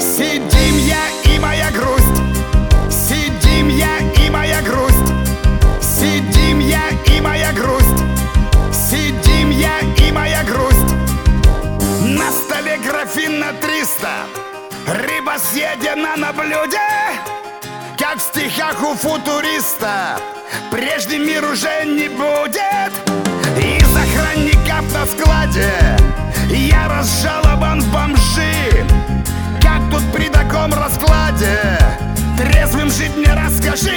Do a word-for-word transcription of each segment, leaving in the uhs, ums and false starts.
Сидим я и моя грусть, сидим я и моя грусть, сидим я и моя грусть, сидим я и моя грусть. На столе графин на триста, рыба съедена на блюде, как в стихах у футуриста. Прежний мир уже не будет. Из охранников на складе я разжалобан в бомжи. Как тут при таком раскладе трезвым жить мне расскажи.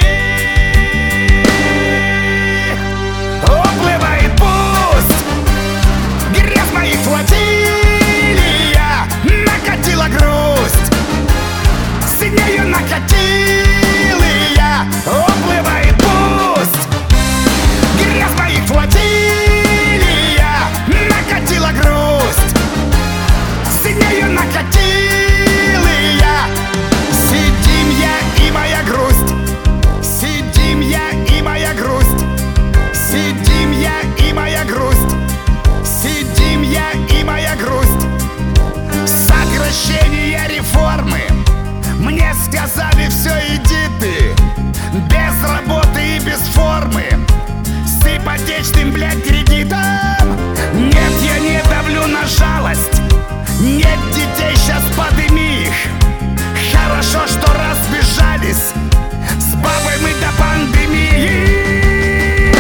Уплывает пусть грязь моих флотилия, накатила грусть, с нею накатил и я. Уплывает пусть грязь моих флотилия, накатила грусть, с нею накатил и я. Сидим я и моя грусть, сидим я и моя грусть, сидим я и моя грусть, сидим я и моя грусть. Сокращение реформы, мне сказали: все, иди ты, без работы и без формы, с ипотечным, блядь, кредитом. Нет, я не давлю на жалость, нет детей, сейчас подыми их. Хорошо, что разбежались, с бабой мы до пандемии.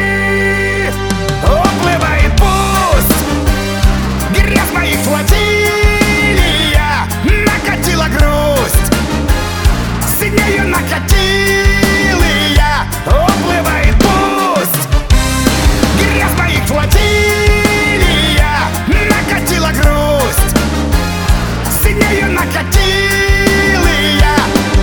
Уплывает пусть грязь моих флотилия, накатила грусть, с нею накатил и я. Уплывает пусть грязь моих флотилия, накатила грусть, с нею накатил и я.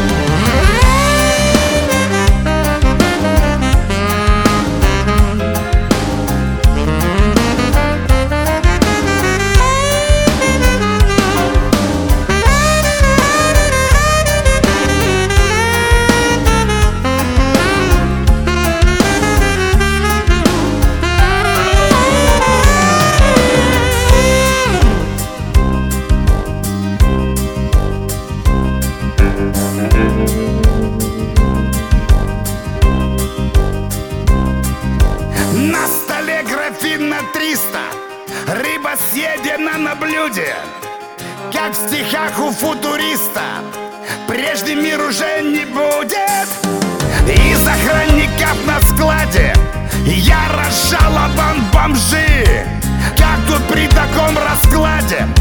На столе графин на триста, рыба съедена на блюде, как в стихах у футуриста. Прежний мир уже не будет. Из охранников на складе я разжалобан в бомжи. Как тут при таком раскладе